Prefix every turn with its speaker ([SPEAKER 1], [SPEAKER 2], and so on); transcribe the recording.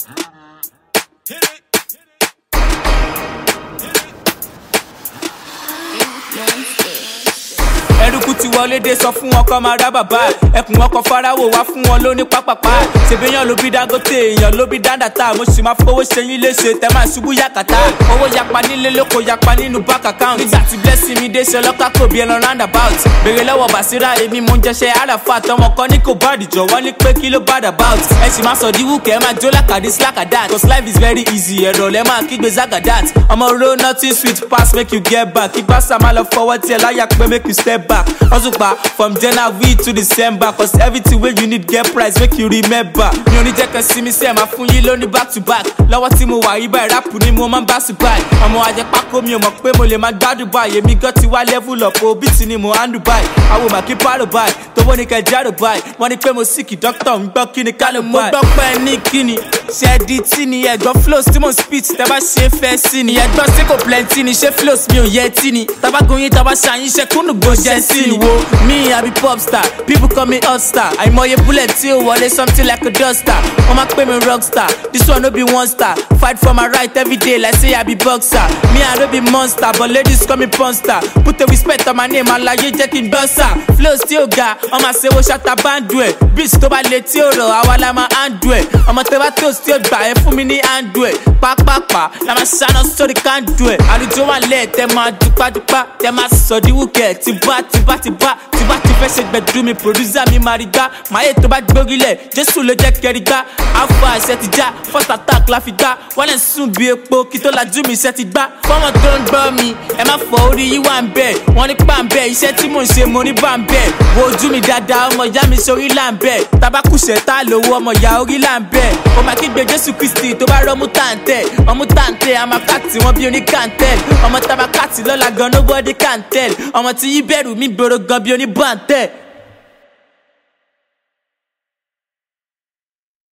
[SPEAKER 1] Ẹrúkú ti wọlé dé sọ fún wọn kọ́ máa rá bàbá ẹkùn ọkọ̀ farawo wá fún wọn lóní pápápá ṣèbéyàn ló bí Dangote èèyàn ló bí dáńdàtà mo sì máa fowó ṣe yín léṣe tẹ máa ṣubú yàkàtà owó yapa nílé lóko yapa nínú bank account nígbà tí blessing mi dé ṣe ọlọ́kà kò bí ẹran roundabout béèrè lọ́wọ́ Basira èmi mo ń jẹṣẹ́ àràfà tọmọ kan ní kò bá àdìjọ wọ́n ní pé kí ló bad about ẹ sì máa sọ díwù kẹ́ ẹ máa jó lákàdé slakadat cause life is very easy ẹ̀rọ lẹ́ máa kígbe zagadat ọmọ ro nothing sweet pass make you get back kí gbàsá máa lọ fọwọ́ tí ẹ láyà pé make you step back Ozupa from January to December cause everything wey you need get price make you remember mi ò ní jẹ́ kẹ́ sí mi sẹ́ẹ̀ máa fún yín lóní back to back lọ́wọ́ tí mo wà yí báyìí rápù ni mo máa ń bá sí báyìí ọmọ ajẹ́pákó mi ò mọ̀ pé mo lè máa gbádùn báyìí èmi gan ti wá level up o bí ti ni mo handle báyìí àwọn màkì pàrọ̀ báyìí tówó ní kẹ́ járò báyìí wọ́n ní pé mo síkì dókítà ń gbọ́ kí ni ká ló báyìí. mo gbọ́ pé ní kíni ṣẹ́ẹ̀dì tí ni ẹ̀gbọ́n flows tí mo speech tẹ́ bá ṣe fẹ́ sí ni ẹ̀gbọ́n sí kò plenty ni ṣé flows mi ò yẹ tí ni tabagun yín taba ṣàyín ṣe kúnnù gbòjẹ́ sí ni wo me I be pop star people call me hot star àìmọye bullet tí ó wọlé something like a duster wọ́n máa pè mí rock star this one no be one star fight for my right every day like say I be boxer me I no be monster but ladies call me porn star put a respect on my name alaye jẹ́ kí n dọ́sà flows tí ó ga ọmọ àṣewó ṣàtà báńdù ẹ̀ beats tó bá lè tí ó rọ̀ àwa la máa handle ẹ̀ ọmọ tẹ́ bá toast tí ó gbà ẹ̀ fún mi ní handle ẹ̀ pápápá la máa ṣáná sórí kándù ẹ̀ àlùjọ wà lẹ́ẹ̀ tẹ́ máa dúpádúpá tẹ́ máa sọ̀díwùkẹ́ tìbá ti fẹ́ ṣe gbẹ̀dú mi producer mi máa rí gbá máyé tó bá gbórílẹ̀ Jésù ló jẹ́ kẹrí gbá alpha ẹsẹ̀ ti já first attack la fi gbá wọ́n lè sùn bí epo kí tó lajú mi iṣẹ́ ti gbá fọ́mọ tó ń gbọ́ mi ẹ má fọ orí yí wà ń bẹ̀ wọ́n ní pa ń bẹ̀ iṣẹ́ tí mò ń ṣe mo ní bá ń bẹ̀ wo ojú mi dáadáa ọmọ ìyá mi sórí là ń bẹ̀ tabakùsẹ̀ tá lówó ọmọ ìyá orí là ń bẹ̀ ó máa kígbe Jésù Kristi tó bá rọ́mú tàǹtẹ̀ ọmú tàǹtẹ̀ àmàkàtì wọn bí oníkàǹtẹ̀ ọmọ tabakàtì lọ́la gan nobody can tell ọmọ tí yí bẹ̀rù mi gbòòrò gan bí oníbàǹtẹ̀.